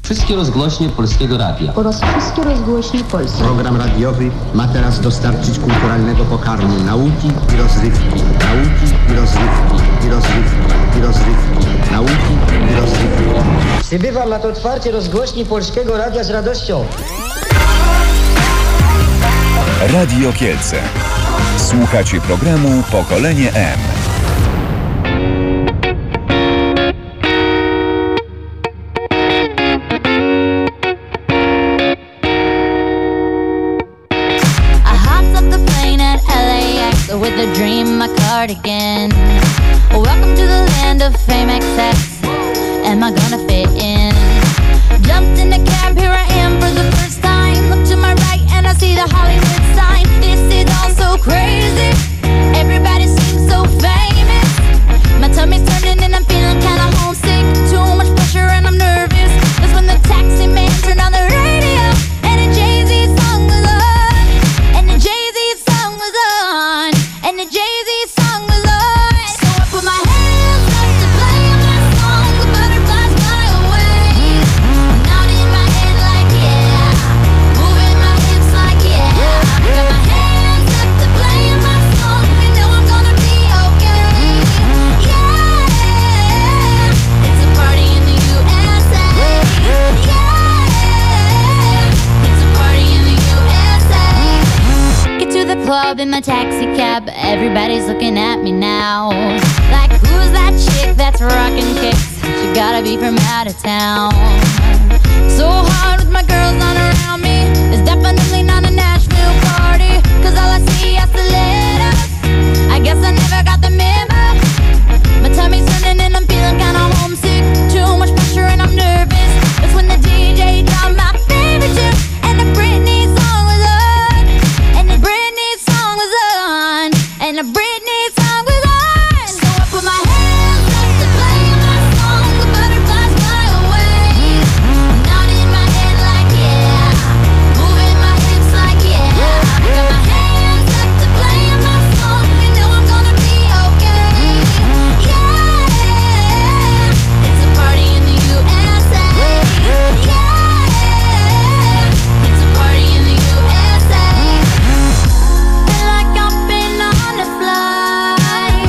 Wszystkie rozgłośnie Polskiego Radia oraz wszystkie rozgłośnie polskie. Program radiowy ma teraz dostarczyć kulturalnego pokarmu nauki i rozrywki. Nauki i rozrywki. I rozrywki. I rozrywki. Nauki i rozrywki. Przybywam na to otwarcie rozgłośni Polskiego Radia z radością. Radio Kielce. Słuchacie programu Pokolenie M. With a dream, my cardigan. Welcome to the land of fame excess. Am I gonna fit in? Jumped in the cab, here I am for the first time. Look to my right and I see the Hollywood sign. This is all so crazy. Everybody seems so famous. My tummy's turning and I'm feeling kinda homesick. Too much pressure and I'm nervous. That's when the taxi man turned on the radio and a Jay-Z song was on. And the Jay-Z song was on. And the Jay-Z song was on. So I put my hands up to play my song. The butterflies fly away. Nodding in my head like yeah. Moving my hips like yeah. Got my hands up to play my song. You know I'm gonna be okay. Yeah. It's a party in the USA. Yeah. It's a party in the USA. Get to the club in my taxi cab. Everybody's looking at me now. Like, who's that chick that's rockin' kicks? She gotta be from out of town. So hard with my girls on around me. It's definitely not a Nashville party. Cause all I see are stilettos. I guess I never got the memo. My tummy's turning and I'm feeling kinda homesick. Too much pressure and I'm nervous. That's when the DJ dropped my favorite tune. And the Britney song was on. And the Britney song was on. And the Britney song was on. So I put my hands up to play my song. The butterflies fly away. Nodding in my head like yeah. Moving my hips like yeah. Got my hands up to play my song. You know I'm gonna be okay. Yeah. It's a party in the USA. Yeah. It's a party in the USA. Feel like I've been on a flight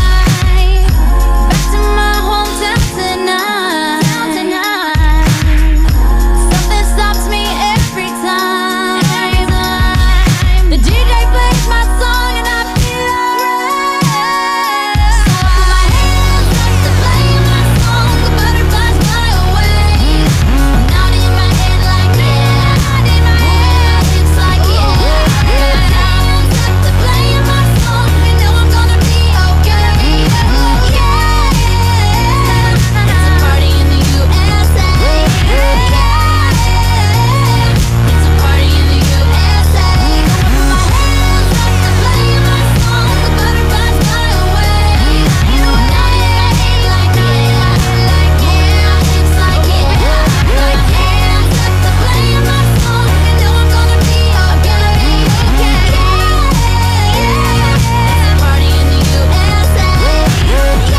back to my hometown tonight. Something stops me every time. The DJ plays my song and I feel alright. So I put my hands up to play my song. The butterflies fly away. Nodding in my head like yeah. Moving my hips like yeah. Got my hands up to play my song. You know I'm gonna be okay. Yeah. It's a party in the USA. Yeah. It's a party in the USA. I put my hands up to play my song. The butterflies fly away. Nodding in my head like yeah. Hips like yeah. Got my hands up to play my song. You know I'm gonna be okay. Yeah. It's a party in the USA. Yeah. It's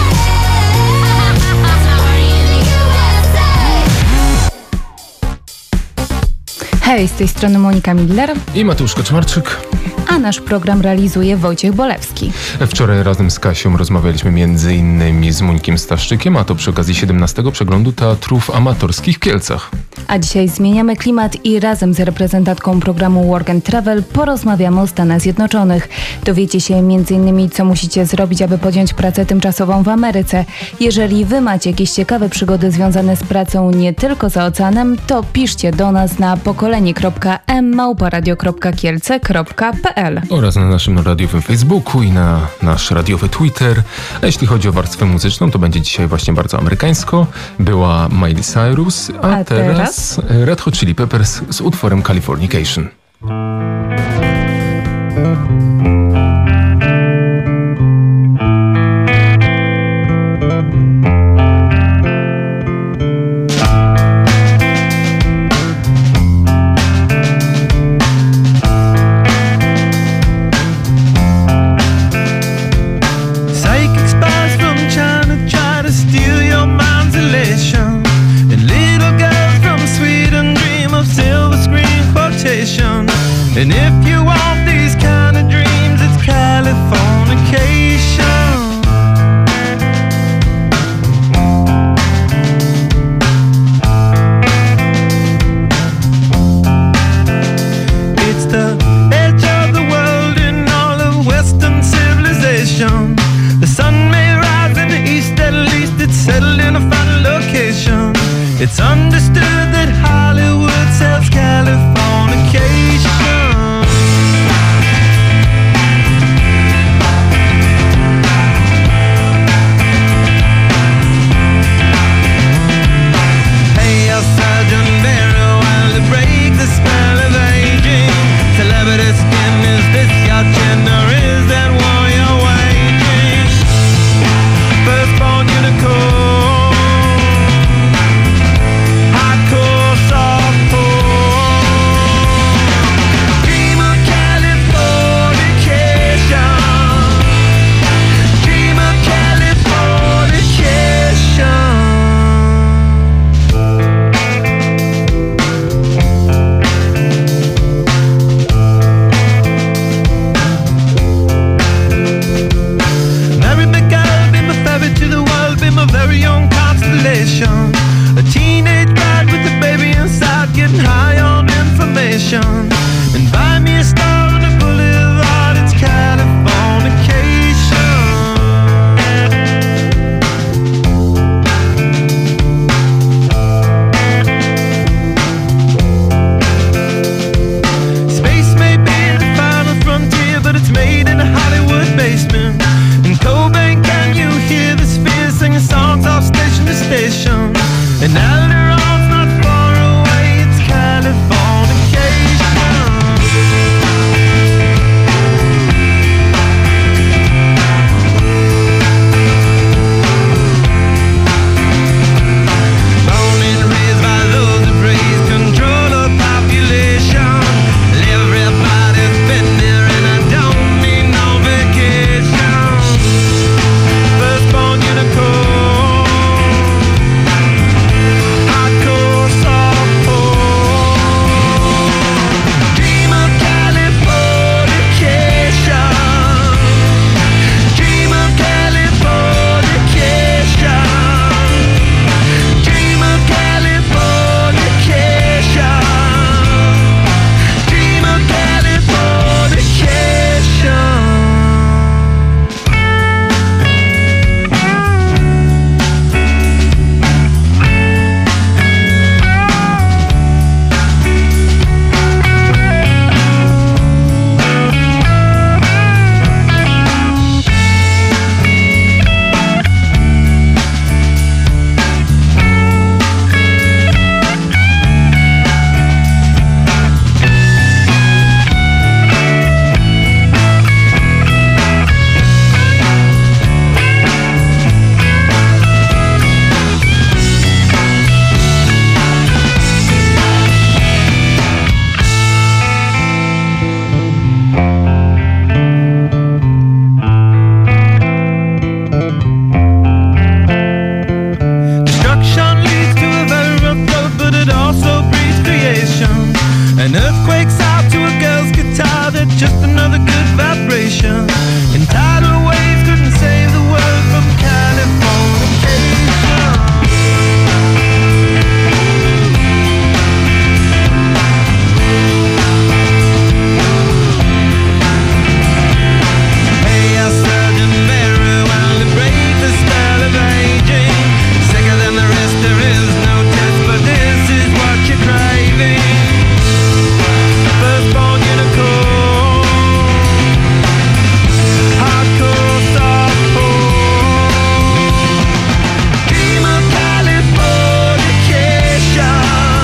a party in the USA. Hej, z tej strony Monika Midler, I Mateusz Kaczmarczyk. a nasz program realizuje Wojciech Bolewski. Wczoraj razem z Kasią rozmawialiśmy m.in. z Mońkiem Staszczykiem, a to przy okazji 17. przeglądu teatrów amatorskich w Kielcach. A dzisiaj zmieniamy klimat i razem z reprezentantką programu Work and Travel porozmawiamy o Stanach Zjednoczonych. Dowiecie się m.in. co musicie zrobić, aby podjąć pracę tymczasową w Ameryce. Jeżeli wy macie jakieś ciekawe przygody związane z pracą nie tylko za oceanem, to piszcie do nas na pokolenie.m@radio.kielce.pl Oraz na naszym radiowym Facebooku i na nasz radiowy Twitter. A jeśli chodzi o warstwę muzyczną, to będzie dzisiaj właśnie bardzo amerykańsko. Była Miley Cyrus, a teraz Red Hot Chili Peppers z utworem Californication. Psychic spies from China try to steal your mind's elation, and little girls And if you want these kind of dreams, it's Californication. It's the edge of the world in all of Western civilization. The sun may rise in the east, at least it's settled in a final location. It's understood that Hollywood sells Californication. Hey, El Sergeant Barrow, while to break the spell of aging. Celebrity skin, is this your chin or is that war you're waging? Firstborn unicorn, hardcore softcore. Dream of Californication. Dream of Californication. Mary McGill, be my ferry to the world, be my very own constellation. A teenage bride with a baby inside, getting high on information. And buy me a star on a boulevard, it's Californication. Space may be the final frontier, but it's made in a Hollywood basement. In Cobain, can you hear the spheres singing songs off station to station? And Alderon's not far away, it's Californication. Born and raised by those who praise control of population. Everybody's been there and I don't need no vacation. Firstborn unicorn, hardcore softcore. Dream of Californication. Dream of Californication. Dream of Californication. Dream of Californication. Destruction leads to a very rough road, but it also breeds creation. An earthquake's out to a girl's guitar, that's just another good vibration. And tidal waves couldn't save the world from Californication. Hey, El Sergeant Barrow, while to break the spell of aging. Sicker than the rest, there is no test, but this is what you're craving. Firstborn unicorn, hardcore softcore. Dream of Californication.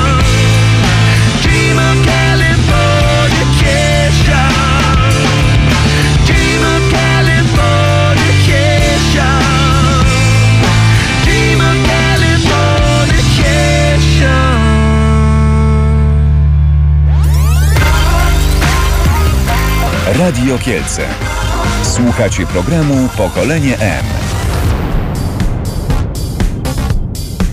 Dream of Californication. Dream of Californication. Dream of Californication. Radio Kielce. Słuchacie programu Pokolenie M.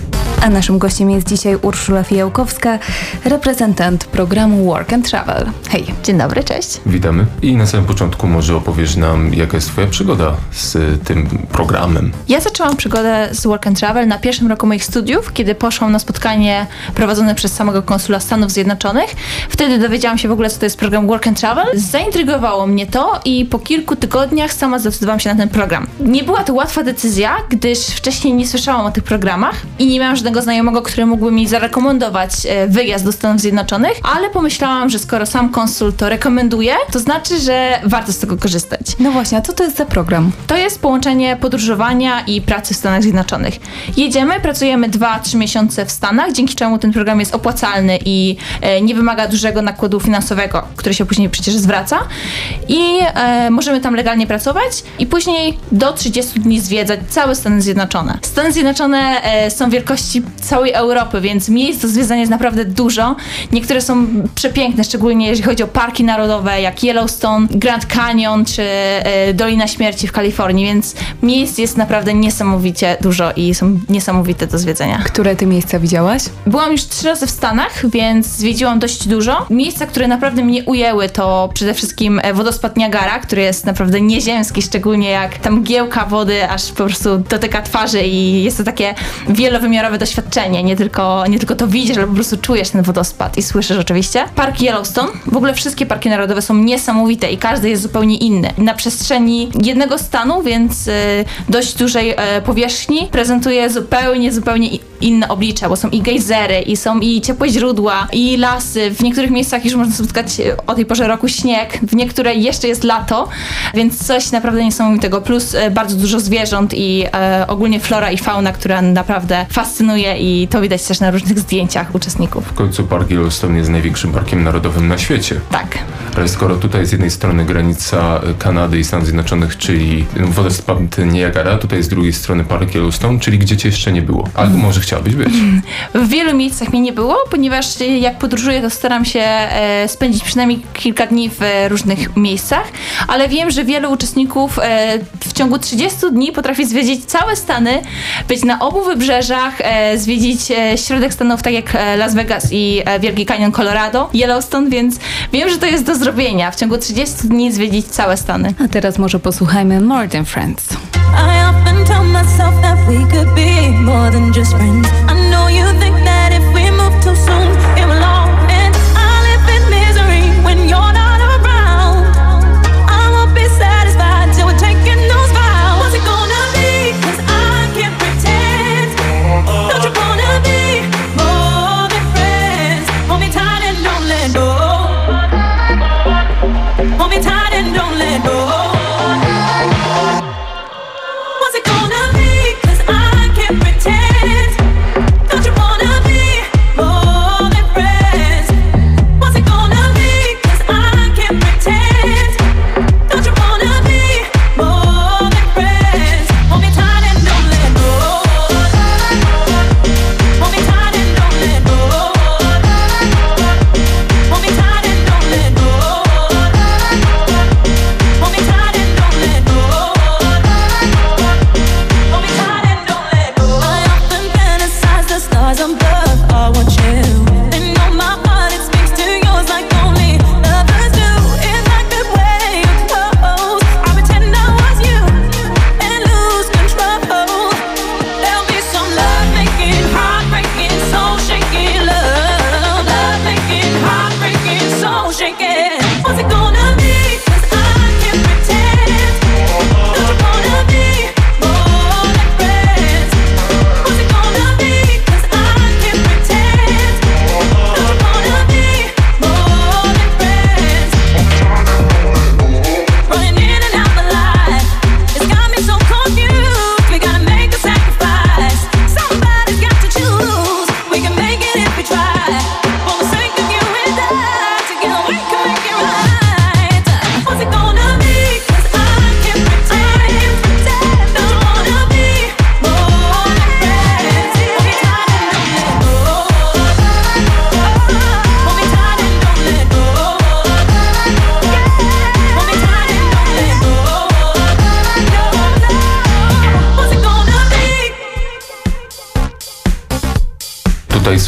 A naszym gościem jest dzisiaj Urszula Fijałkowska, reprezentant programu Work and Travel. Hej. Dzień dobry, cześć. Witamy. I na samym początku może opowiesz nam, jaka jest twoja przygoda z tym programem. Ja zaczęłam przygodę z Work and Travel na pierwszym roku moich studiów, kiedy poszłam na spotkanie prowadzone przez samego konsula Stanów Zjednoczonych. Wtedy dowiedziałam się w ogóle, co to jest program Work and Travel. Zaintrygowało mnie to i po kilku tygodniach sama zdecydowałam się na ten program. Nie była to łatwa decyzja, gdyż wcześniej nie słyszałam o tych programach i nie miałam żadnego znajomego, który mógłby mi zarekomendować wyjazd do Stanów Zjednoczonych, ale pomyślałam, że skoro sam konsul to rekomenduje, to znaczy, że warto z tego korzystać. No właśnie, a co to jest za program? To jest połączenie podróżowania i pracy w Stanach Zjednoczonych. Jedziemy, pracujemy 2-3 miesiące w Stanach, dzięki czemu ten program jest opłacalny i nie wymaga dużego nakładu finansowego, który się później przecież zwraca. I możemy tam legalnie pracować i później do 30 dni zwiedzać całe Stany Zjednoczone. Stany Zjednoczone są wielkości całej Europy, więc miejsc do zwiedzania jest naprawdę dużo. Niektóre są przepiękne, szczególnie jeżeli chodzi o parki narodowe, jak Yellowstone, Grand Canyon czy Dolina Śmierci w Kalifornii, więc miejsc jest naprawdę niesamowicie dużo i są niesamowite do zwiedzenia. Które ty miejsca widziałaś? Byłam już 3 razy w Stanach, więc zwiedziłam dość dużo. Miejsca, które naprawdę mnie ujęły, to przede wszystkim wodospad Niagara, który jest naprawdę nieziemski, szczególnie jak tam mgiełka wody aż po prostu dotyka twarzy i jest to takie wielowymiarowe doświadczenie. Nie tylko to widzisz, ale po prostu czujesz ten wodospad i słyszysz oczywiście. Park Yellowstone. W ogóle wszystkie parki narodowe są niesamowite i każdy jest zupełnie inny. Na przestrzeni jednego stanu, więc dość dużej powierzchni, prezentuje zupełnie inne oblicze, bo są i gejzery, i są i ciepłe źródła, i lasy. W niektórych miejscach już można spotkać o tej porze roku śnieg, w niektóre jeszcze jest lato, więc coś naprawdę niesamowitego. Plus bardzo dużo zwierząt i ogólnie flora i fauna, która naprawdę fascynuje i to widać też na różnych zdjęciach uczestników. W końcu Park Yellowstone jest największym parkiem narodowym na świecie. Tak. Ale skoro tutaj z jednej strony granica Kanady i Stanów Zjednoczonych, czyli wodospad Niagara, tutaj z drugiej strony Park Yellowstone, czyli gdzie cię jeszcze nie było. Albo może chciałabyś być. W wielu miejscach mnie nie było, ponieważ jak podróżuję, to staram się spędzić przynajmniej kilka dni w różnych miejscach, ale wiem, że wielu uczestników w ciągu 30 dni potrafi zwiedzić całe Stany, być na obu wybrzeżach, zwiedzić środek Stanów, tak jak Las Vegas i Wielki Canyon Colorado, Yellowstone, więc wiem, że to jest do zrobienia. W ciągu 30 dni zwiedzić całe Stany. A teraz może posłuchajmy More Than Friends. I often tell myself that we could be more than just friends. I know you think that if we move too soon, it will all end. I live in misery when you're not around. I won't be satisfied till we're taking those vows. What's it gonna be? 'Cause I can't pretend. Don't you wanna be more than friends? Hold me tight and don't let go. Hold me tight and don't let go. What's it gonna be? 'Cause I can't pretend. Don't you wanna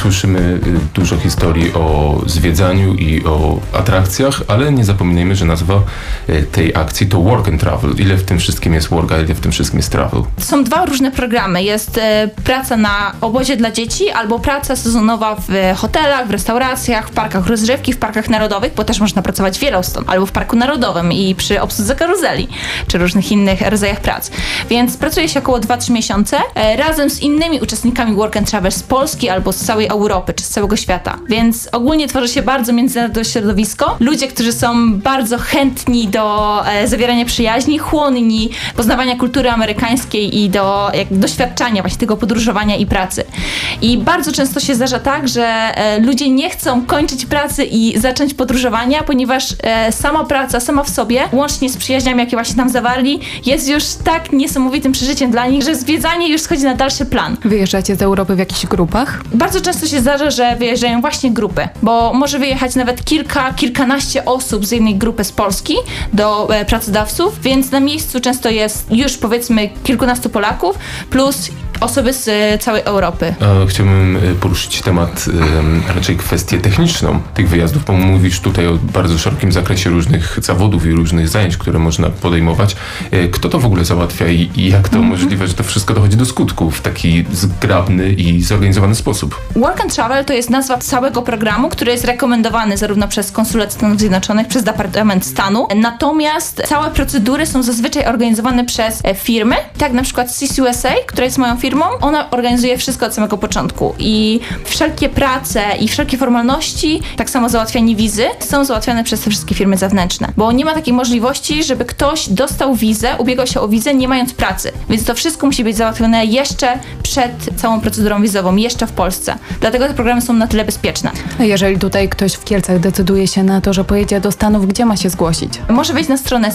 słyszymy dużo historii o zwiedzaniu i o atrakcjach, ale nie zapominajmy, że nazwa tej akcji to Work and Travel. Ile w tym wszystkim jest work, a ile w tym wszystkim jest travel? Są dwa różne programy. Jest praca na obozie dla dzieci albo praca sezonowa w hotelach, w restauracjach, w parkach rozrywki, w parkach narodowych, bo też można pracować w Yellowstone albo w Parku Narodowym i przy obsłudze karuzeli, czy różnych innych rodzajach prac. Więc pracuje się około 2-3 miesiące razem z innymi uczestnikami Work and Travel z Polski albo z całej Europy, czy z całego świata. Więc ogólnie tworzy się bardzo międzynarodowe środowisko. Ludzie, którzy są bardzo chętni do zawierania przyjaźni, chłonni poznawania kultury amerykańskiej i do doświadczania właśnie tego podróżowania i pracy. I bardzo często się zdarza tak, że ludzie nie chcą kończyć pracy i zacząć podróżowania, ponieważ sama praca, sama w sobie, łącznie z przyjaźniami, jakie właśnie tam zawarli, jest już tak niesamowitym przeżyciem dla nich, że zwiedzanie już schodzi na dalszy plan. Wyjeżdżacie z Europy w jakichś grupach? Bardzo często się zdarza, że wyjeżdżają właśnie grupy, bo może wyjechać nawet kilkanaście osób z jednej grupy z Polski do pracodawców, więc na miejscu często jest już powiedzmy kilkunastu Polaków plus osoby z całej Europy. Chciałbym poruszyć temat, raczej kwestię techniczną tych wyjazdów, bo mówisz tutaj o bardzo szerokim zakresie różnych zawodów i różnych zajęć, które można podejmować. Kto to w ogóle załatwia i jak to możliwe, że to wszystko dochodzi do skutku w taki zgrabny i zorganizowany sposób? Work and Travel to jest nazwa całego programu, który jest rekomendowany zarówno przez Konsulat Stanów Zjednoczonych, przez Departament Stanu, natomiast całe procedury są zazwyczaj organizowane przez firmy, tak na przykład CSUSA, która jest moją firmą, ona organizuje wszystko od samego początku i wszelkie prace i wszelkie formalności, tak samo załatwianie wizy, są załatwiane przez te wszystkie firmy zewnętrzne, bo nie ma takiej możliwości, żeby ktoś dostał wizę, ubiegał się o wizę nie mając pracy, więc to wszystko musi być załatwione jeszcze przed całą procedurą wizową, jeszcze w Polsce. Dlatego te programy są na tyle bezpieczne. A jeżeli tutaj ktoś w Kielcach decyduje się na to, że pojedzie do Stanów, gdzie ma się zgłosić? Może wejść na stronę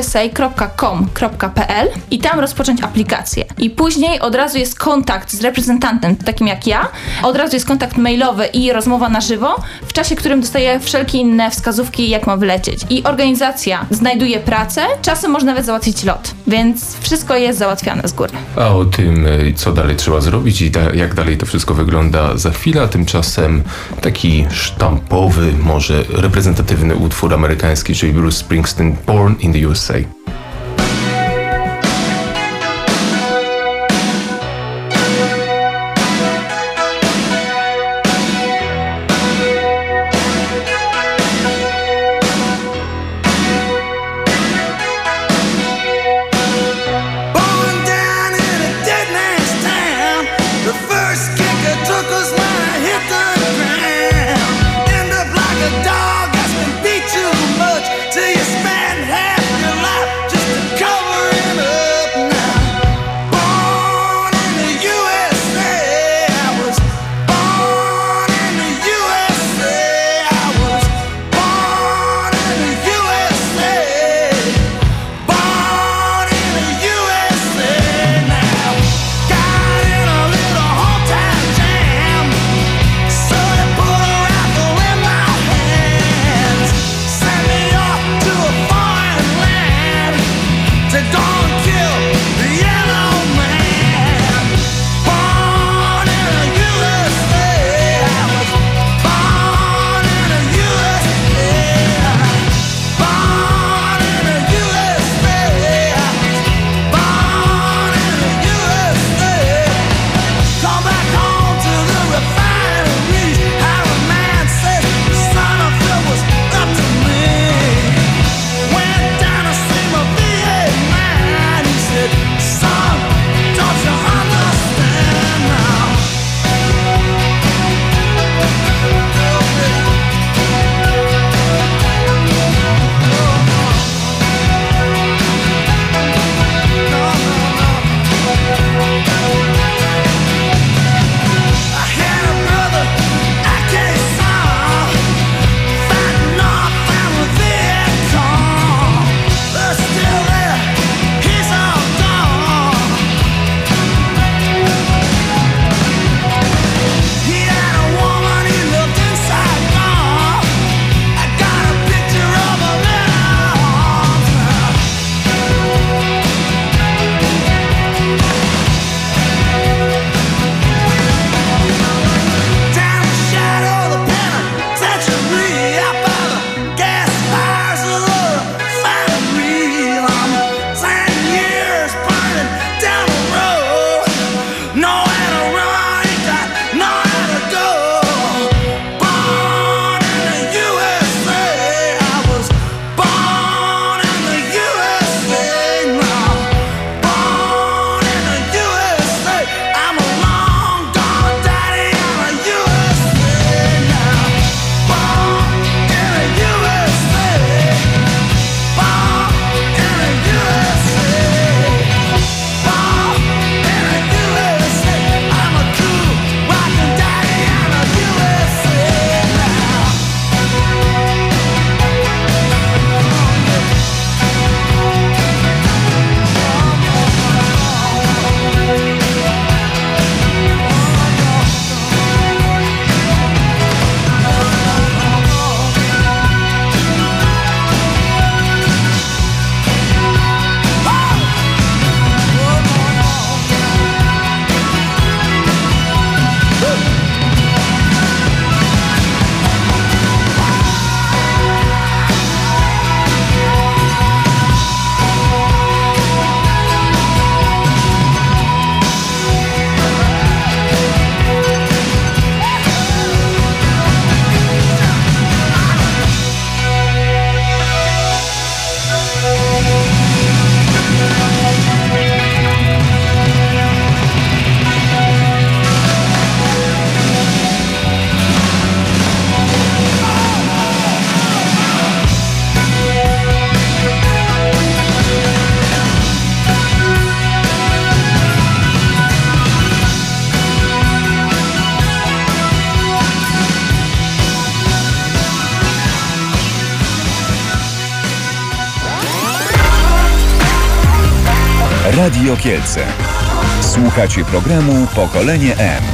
csusa.com.pl i tam rozpocząć aplikację. I później od razu jest kontakt z reprezentantem, takim jak ja, od razu jest kontakt mailowy i rozmowa na żywo, w czasie, którym dostaję wszelkie inne wskazówki, jak ma wylecieć. I organizacja znajduje pracę, czasem można nawet załatwić lot, więc wszystko jest załatwiane z góry. A o tym, co dalej trzeba zrobić i jak dalej to wszystko wygląda za chwilę, a tymczasem taki sztampowy, może reprezentatywny utwór amerykański, czyli Bruce Springsteen, Born in the USA. Till you spend half your life Radio Kielce. Słuchacie programu Pokolenie M.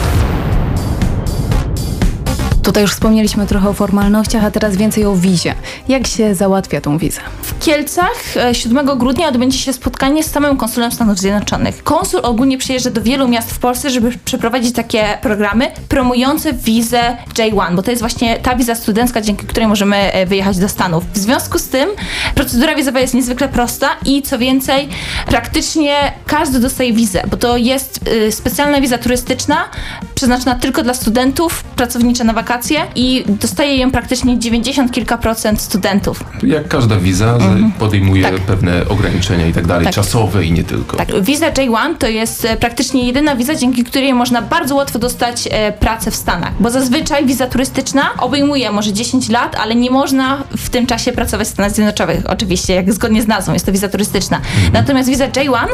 Tutaj już wspomnieliśmy trochę o formalnościach, a teraz więcej o wizie. Jak się załatwia tą wizę? W Kielcach 7 grudnia odbędzie się spotkanie z samym konsulem Stanów Zjednoczonych. Konsul ogólnie przyjeżdża do wielu miast w Polsce, żeby przeprowadzić takie programy promujące wizę J1, bo to jest właśnie ta wiza studencka, dzięki której możemy wyjechać do Stanów. W związku z tym procedura wizowa jest niezwykle prosta i co więcej, praktycznie każdy dostaje wizę, bo to jest specjalna wiza turystyczna, przeznaczona tylko dla studentów, pracownicza na wakacje i dostaje ją praktycznie 90 kilka procent studentów. Jak każda wiza podejmuje pewne ograniczenia i tak dalej, czasowe i nie tylko. Tak, wiza J1 to jest praktycznie jedyna wiza, dzięki której można bardzo łatwo dostać pracę w Stanach, bo zazwyczaj wiza turystyczna obejmuje może 10 lat, ale nie można w tym czasie pracować w Stanach Zjednoczonych. Oczywiście, jak zgodnie z nazwą, jest to wiza turystyczna. Natomiast wiza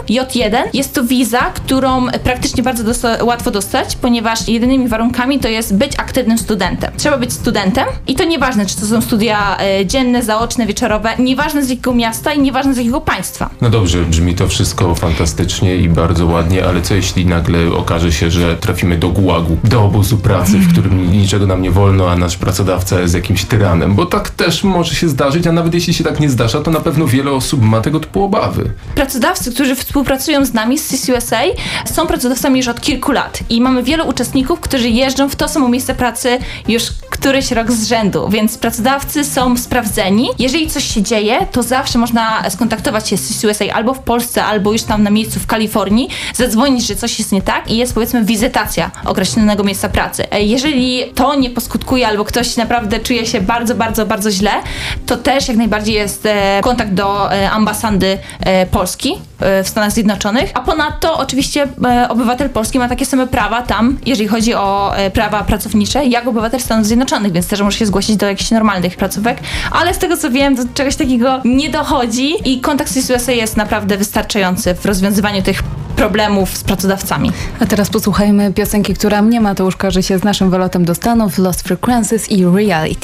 J1 jest to wiza, którą praktycznie bardzo łatwo dostać, ponieważ jedynymi warunkami to jest być aktywnym studentem. Trzeba być studentem i to nieważne, czy to są studia dzienne, zaoczne, wieczorowe, nieważne z jakiego miasta i nieważne z jakiego państwa. No dobrze, brzmi to wszystko fantastycznie i bardzo ładnie, ale co jeśli nagle okaże się, że trafimy do gułagu, do obozu pracy, w którym niczego nam nie wolno, a nasz pracodawca jest jakimś tyranem, bo tak też może się zdarzyć, a nawet jeśli się tak nie zdarza, to na pewno wiele osób ma tego typu obawy. Pracodawcy, którzy współpracują z nami, z CIS-USA, są pracodawcami już od kilku lat i mamy wielu uczestników, którzy jeżdżą w to samo miejsce pracy już któryś rok z rzędu, więc pracodawcy są sprawdzeni. Jeżeli coś się dzieje, to zawsze można skontaktować się z CIS-USA albo w Polsce, albo już tam na miejscu w Kalifornii, zadzwonić, że coś jest nie tak i jest powiedzmy wizytacja określonego miejsca pracy. Jeżeli to nie poskutkuje albo ktoś naprawdę czuje się bardzo, bardzo, bardzo źle, to też jak najbardziej jest kontakt do ambasady Polski w Stanach Zjednoczonych, a ponadto oczywiście obywatel polski ma takie same prawa tam, jeżeli chodzi o prawa pracownicze, jak obywatel Stanów Zjednoczonych, więc też może się zgłosić do jakichś normalnych placówek, ale z tego co wiem, do czegoś takiego nie dochodzi i kontakt z CIS-USA jest naprawdę wystarczający w rozwiązywaniu tych problemów z pracodawcami. A teraz posłuchajmy piosenki, która mnie, Mateusz, kojarzy się z naszym wylotem do Stanów, Lost Frequencies i Reality.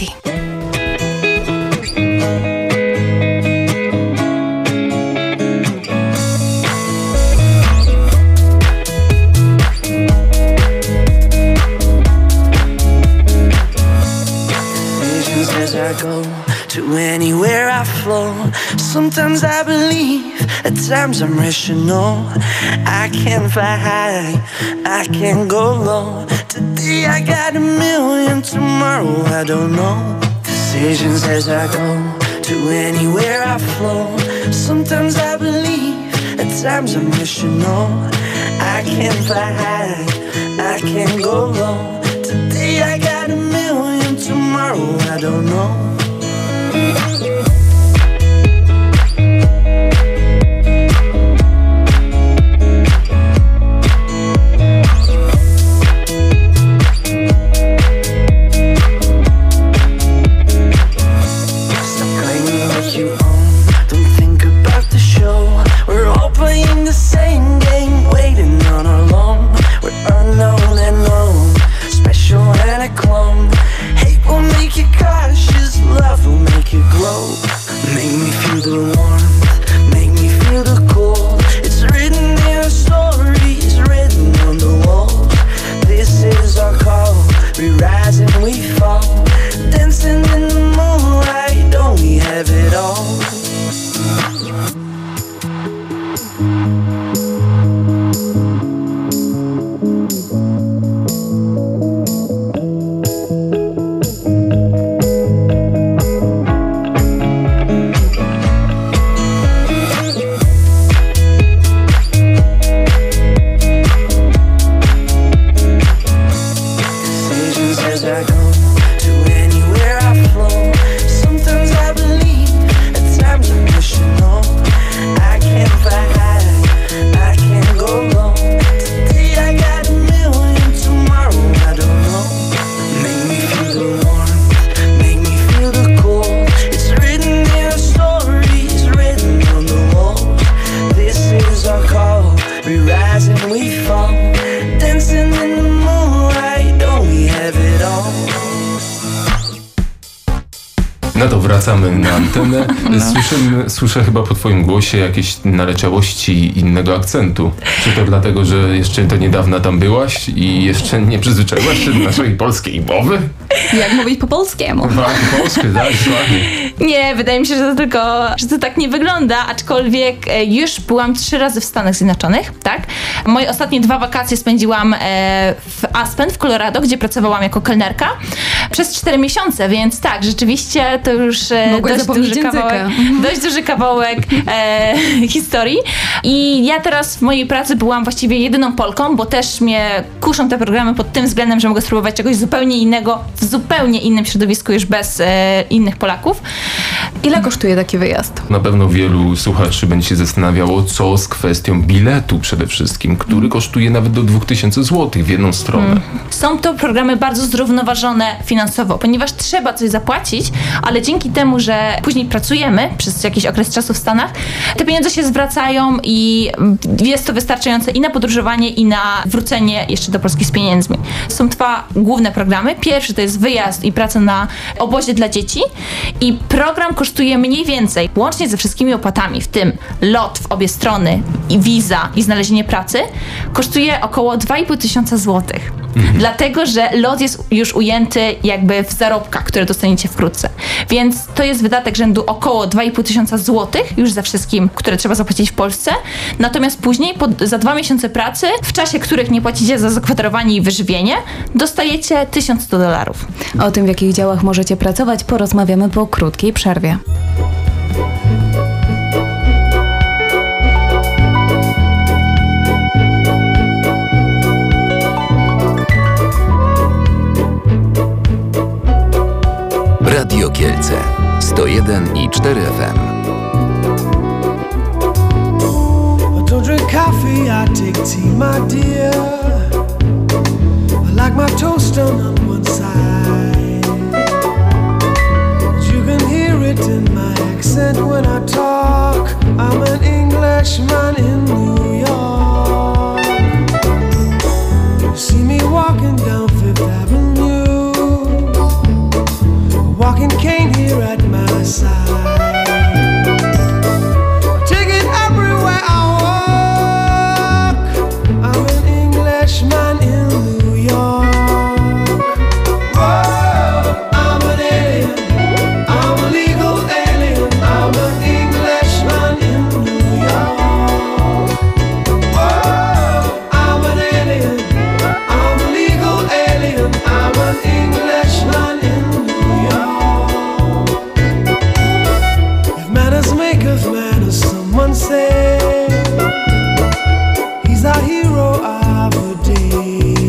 To anywhere I flow. Sometimes I believe, at times I'm rational. I can fly high, I can go low. Today I got a million, tomorrow I don't know. Decisions as I go, to anywhere I flow. Sometimes I believe, at times I'm rational. I can fly high, I can go low. Today I got a million, tomorrow I don't know. rise and we fall, dancing in the moonlight, don't we have it all? Dobra, to wracamy na antenę. Słyszę chyba po twoim głosie jakieś naleciałości innego akcentu. Czy to dlatego, że jeszcze do niedawna tam byłaś i jeszcze nie przyzwyczaiłaś się do naszej polskiej mowy? Jak mówić po polskiemu? Po polsku, tak, dokładnie. Nie, wydaje mi się, że to tak nie wygląda, aczkolwiek już byłam 3 razy w Stanach Zjednoczonych, tak? Moje ostatnie 2 wakacje spędziłam w Aspen, w Colorado, gdzie pracowałam jako kelnerka przez 4 miesiące, więc tak, rzeczywiście to już dość duży kawałek historii. I ja teraz w mojej pracy byłam właściwie jedyną Polką, bo też mnie kuszą te programy pod tym względem, że mogę spróbować czegoś zupełnie innego, w zupełnie innym środowisku, już bez innych Polaków. Ile kosztuje taki wyjazd? Na pewno wielu słuchaczy będzie się zastanawiało, co z kwestią biletu przede wszystkim, który kosztuje nawet do 2000 zł w jedną stronę. Są to programy bardzo zrównoważone finansowo, ponieważ trzeba coś zapłacić, ale dzięki temu, że później pracujemy przez jakiś okres czasu w Stanach, te pieniądze się zwracają i jest to wystarczające i na podróżowanie, i na wrócenie jeszcze do Polski z pieniędzmi. Są 2 główne programy. Pierwszy to jest wyjazd i praca na obozie dla dzieci i program kosztuje mniej więcej, łącznie ze wszystkimi opłatami, w tym lot w obie strony i wiza i znalezienie pracy, kosztuje około 2500 zł. Dlatego, że lot jest już ujęty jakby w zarobkach, które dostaniecie wkrótce. Więc to jest wydatek rzędu około 2500 zł już za wszystkim, które trzeba zapłacić w Polsce. Natomiast później za 2 miesiące pracy, w czasie których nie płacicie za zakwaterowanie i wyżywienie, dostajecie $1100. O tym, w jakich działach możecie pracować, porozmawiamy po krótkiej przerwie. Radio Kielce 101,4 FM. I don't drink coffee, I take tea, my dear. I like my toast on one side. You can hear it in my accent when I talk. I'm an Englishman in New York. You see me walking down Fifth Avenue, walking cane here at my side. I take it everywhere I walk. I'm an Englishman in New York. Whoa, I'm an alien. I'm a legal alien. I'm an Englishman in New York. Whoa, I'm an alien. I'm a legal alien. I'm an Englishman in New York. If manners make of manners, someone say he's our hero of the day.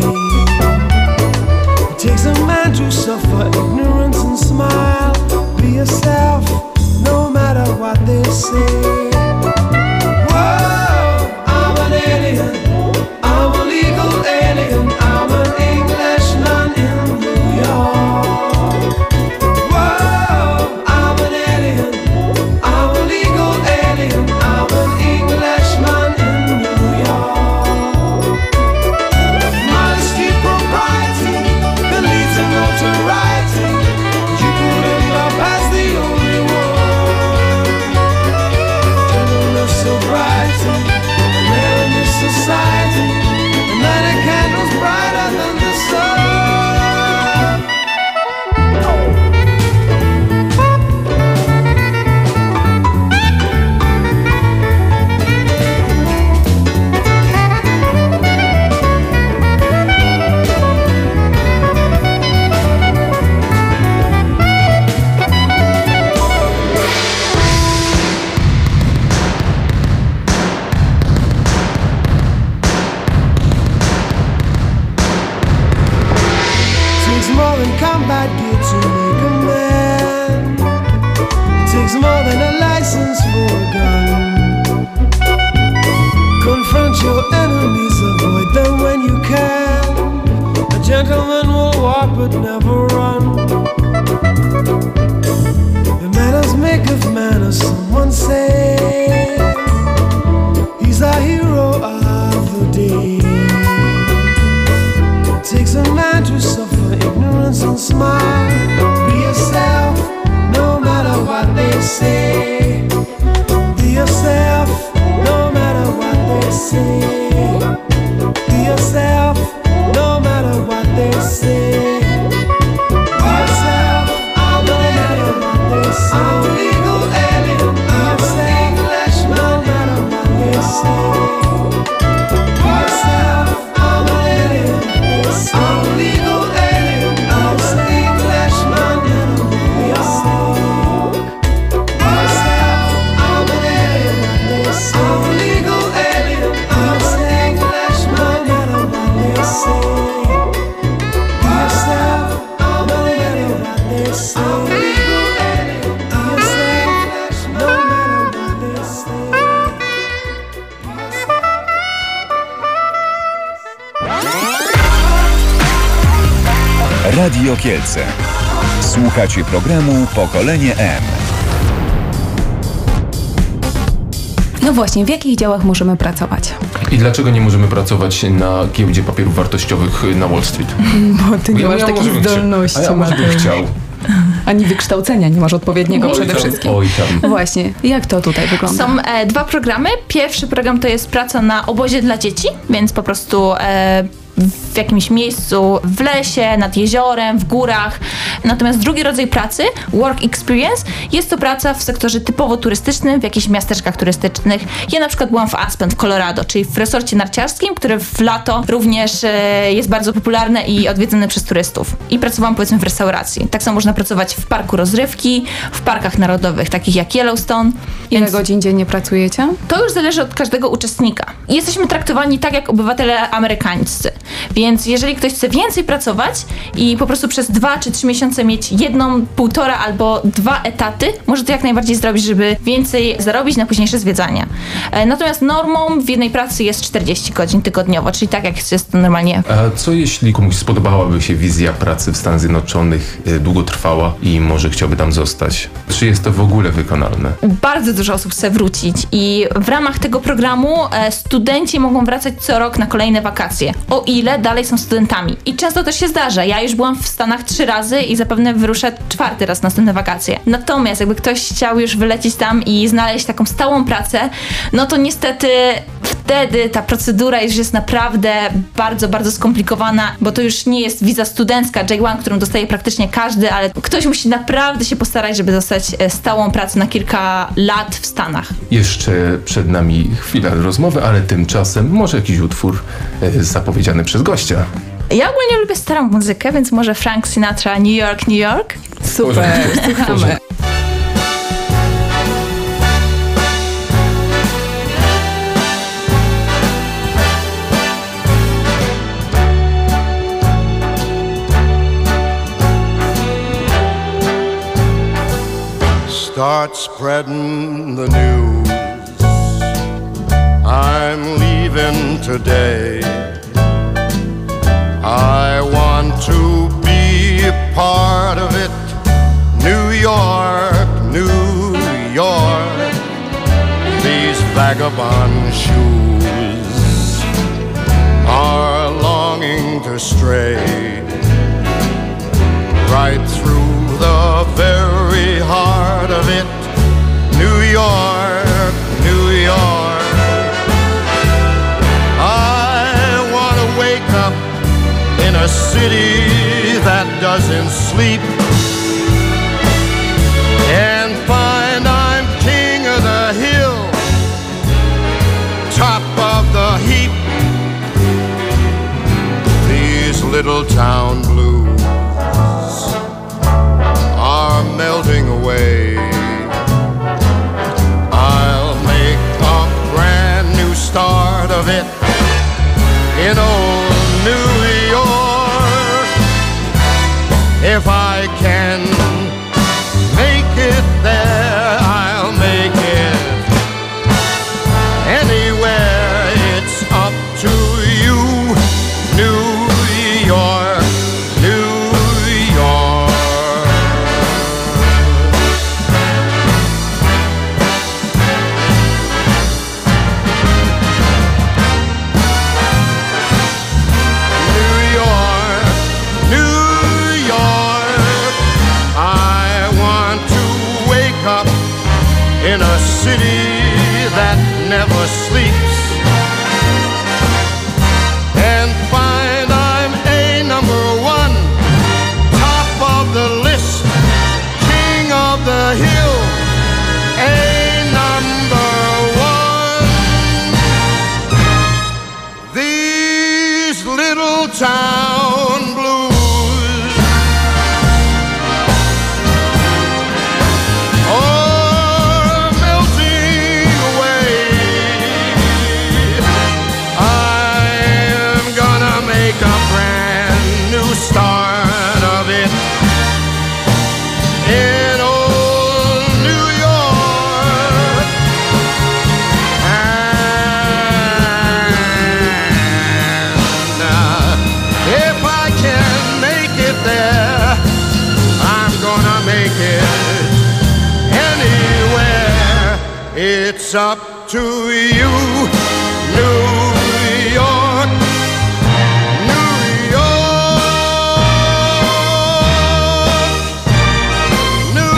It takes a man to suffer ignorance and smile. Be yourself, no matter what they say. Whoa, I'm an alien. I'm a legal alien. I'm an Englishman in New York. Whoa, I'm an alien. I'm a legal alien. I'm an Englishman in New York. Modesty, propriety, can lead to notoriety. You put it up as the only one. Gentleness, sobriety, man in this society. And that a candle's brighter than the sun. Takes more than combat gear to make a man. It takes more than a license for a gun. Confront your enemies, avoid them when you can. A gentleman will walk but never run. The manners make of manners, someone say. He's our hero of the day. It takes a man to suffer ignorance and smile. Be yourself, no matter say. Be yourself, no matter what they say. Be yourself, no matter what they say. Be yourself, no matter what they say. I'm legal alien, I'm an Englishman, no matter what they say. Be yourself, I'm an alien, they say. I'm legal alien, I'm an Englishman, no matter what they say. Be yourself, I'm an alien, they say. I'm legal alien, I'm an Englishman, no matter what they say. Be yourself, I'm an alien, they say. I'm legal alien, be yourself, no matter what they say. Radio Kielce. Słuchacie programu Pokolenie M. No właśnie, w jakich działach możemy pracować? I dlaczego nie możemy pracować na giełdzie papierów wartościowych na Wall Street? Bo ty nie masz takiej zdolności. A ja może bym chciał. Ani wykształcenia nie masz odpowiedniego przede wszystkim. Oj tam. Właśnie, jak to tutaj wygląda? Są dwa programy. Pierwszy program to jest praca na obozie dla dzieci, więc po prostu w jakimś miejscu w lesie, nad jeziorem, w górach. Natomiast drugi rodzaj pracy, Work Experience, jest to praca w sektorze typowo turystycznym, w jakichś miasteczkach turystycznych. Ja na przykład byłam w Aspen w Colorado, czyli w resorcie narciarskim, który w lato również jest bardzo popularne i odwiedzane przez turystów. I pracowałam powiedzmy w restauracji. Tak samo można pracować w parku rozrywki, w parkach narodowych, takich jak Yellowstone. Ile godzin dziennie pracujecie? To już zależy od każdego uczestnika. Jesteśmy traktowani tak jak obywatele amerykańscy. Więc jeżeli ktoś chce więcej pracować i po prostu przez 2 czy 3 miesiące mieć 1, 1,5 albo 2 etaty, może to jak najbardziej zrobić, żeby więcej zarobić na późniejsze zwiedzania. Natomiast normą w jednej pracy jest 40 godzin tygodniowo, czyli tak jak jest to normalnie. A co jeśli komuś spodobałaby się wizja pracy w Stanach Zjednoczonych, długotrwała i może chciałby tam zostać? Czy jest to w ogóle wykonalne? Bardzo dużo osób chce wrócić i w ramach tego programu studenci mogą wracać co rok na kolejne wakacje, o ile dalej są studentami. I często to się zdarza. Ja już byłam w Stanach 3 razy i zapewne wyruszę 4. raz na następne wakacje. Natomiast jakby ktoś chciał już wylecieć tam i znaleźć taką stałą pracę, no to niestety wtedy ta procedura już jest naprawdę bardzo, bardzo skomplikowana, bo to już nie jest wiza studencka J1, którą dostaje praktycznie każdy, ale ktoś musi naprawdę się postarać, żeby dostać stałą pracę na kilka lat w Stanach. Jeszcze przed nami chwila rozmowy, ale tymczasem może jakiś utwór zapowiedziany przez gościa. Ja ogólnie lubię starą muzykę, więc może Frank Sinatra, New York, New York. Super, słuchamy. Start spreading the news. I'm leaving today. I want to be a part of it. New York, New York. These vagabond shoes are longing to stray right through the very heart of it. New York, New York. I want to wake up in a city that doesn't sleep and find I'm king of the hill, top of the heap. These little town blues are melting away. I'll make a brand new start of it in old New York. If I can make it there, I'll make it anywhere. It's up to you, New York, New York. New York, New York. city that never sleeps, and find I'm a number one, top of the list, king of the hill, a number one. These little town blues are melting away. I'm gonna make a brand new start of it in old New York. And if I can make it there, I'm gonna make it anywhere. It's up to you, New York, New York, New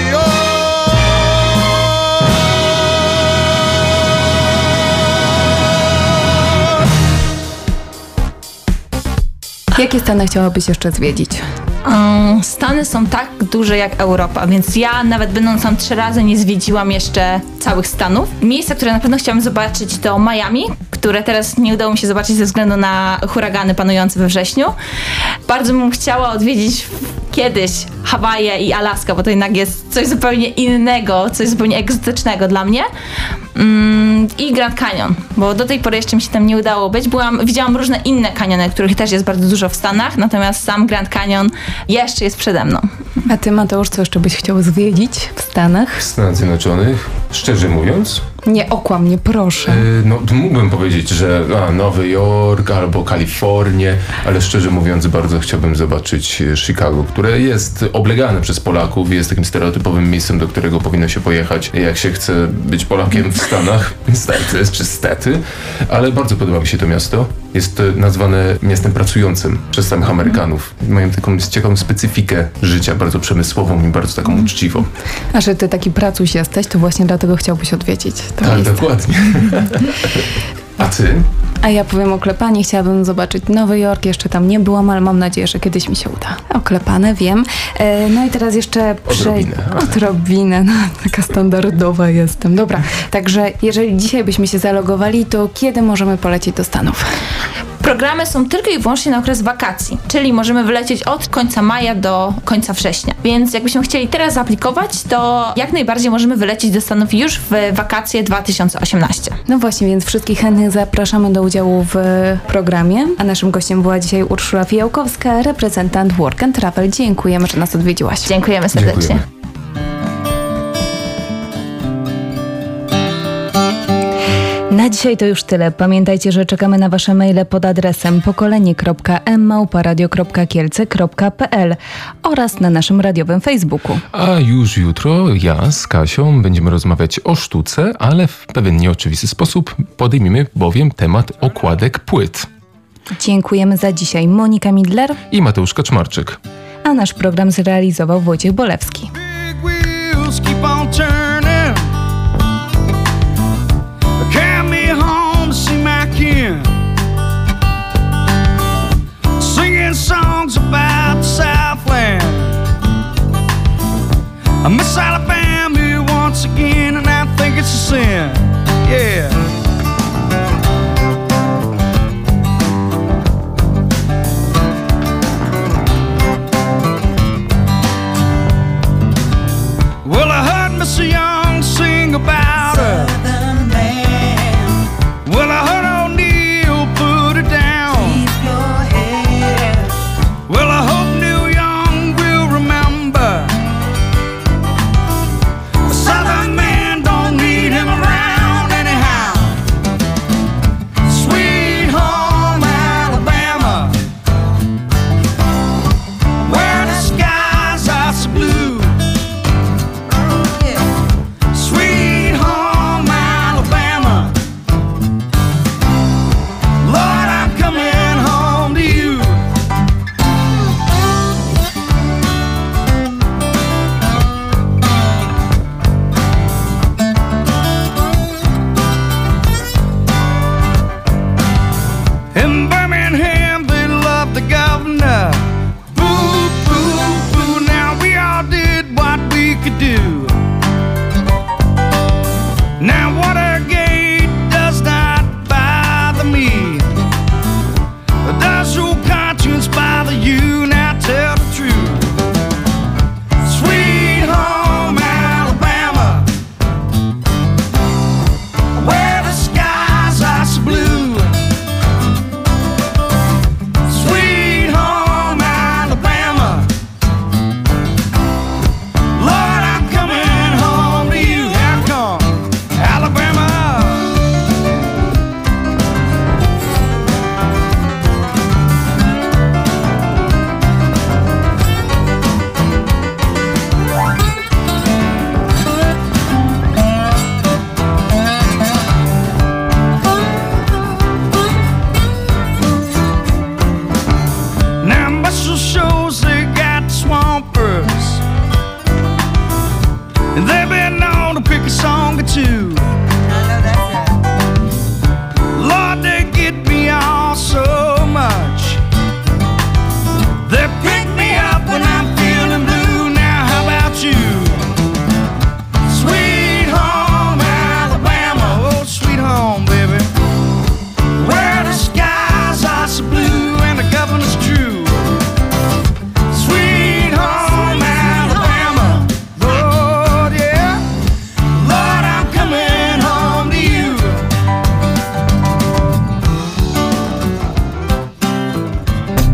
York. Jakie Stany chciałabyś jeszcze zwiedzić? Stany są tak duże jak Europa, więc ja nawet będąc tam 3 razy nie zwiedziłam jeszcze całych Stanów. Miejsca, które na pewno chciałam zobaczyć, to Miami, które teraz nie udało mi się zobaczyć ze względu na huragany panujące we wrześniu. Bardzo bym chciała odwiedzić kiedyś Hawaje i Alaska, bo to jednak jest coś zupełnie innego, coś zupełnie egzotycznego dla mnie. I Grand Canyon, bo do tej pory jeszcze mi się tam nie udało być. Widziałam różne inne kaniony, których też jest bardzo dużo w Stanach, natomiast sam Grand Canyon jeszcze jest przede mną. A ty, Mateusz, co jeszcze byś chciał zwiedzić w Stanach? W Stanach Zjednoczonych, szczerze mówiąc, Nie okłam mnie, proszę. No, mógłbym powiedzieć, że Nowy Jork albo Kalifornię, ale szczerze mówiąc bardzo chciałbym zobaczyć Chicago, które jest oblegane przez Polaków i jest takim stereotypowym miejscem, do którego powinno się pojechać, jak się chce być Polakiem w Stanach. Niestety, ale bardzo podoba mi się to miasto. Jest nazwane miastem pracującym przez samych Amerykanów. Mają taką ciekawą specyfikę życia, bardzo przemysłową i bardzo taką uczciwą. A że ty taki pracuś jesteś, to właśnie dlatego chciałbyś odwiedzić to tak, miejsce. Dokładnie. A ty? A ja powiem oklepanie, chciałabym zobaczyć Nowy Jork, jeszcze tam nie byłam, ale mam nadzieję, że kiedyś mi się uda. Oklepane, wiem. No i teraz jeszcze odrobinę, no taka standardowa jestem. Dobra, także jeżeli dzisiaj byśmy się zalogowali, to kiedy możemy polecieć do Stanów? Programy są tylko i wyłącznie na okres wakacji, czyli możemy wylecieć od końca maja do końca września. Więc jakbyśmy chcieli teraz zaaplikować, to jak najbardziej możemy wylecieć do Stanów już w wakacje 2018. No właśnie, więc wszystkich chętnych zapraszamy do udziału w programie. A naszym gościem była dzisiaj Urszula Fijałkowska, reprezentant Work and Travel. Dziękujemy, że nas odwiedziłaś. Dziękujemy serdecznie. Dziękujemy. Na dzisiaj to już tyle. Pamiętajcie, że czekamy na wasze maile pod adresem pokolenie.m@radio.kielce.pl oraz na naszym radiowym Facebooku. A już jutro ja z Kasią będziemy rozmawiać o sztuce, ale w pewien nieoczywisty sposób podejmiemy bowiem temat okładek płyt. Dziękujemy za dzisiaj. Monika Midler i Mateusz Kaczmarczyk. A nasz program zrealizował Wojciech Bolewski. Singing songs about the Southland. I miss Alabama once again, and I think it's a sin. Yeah.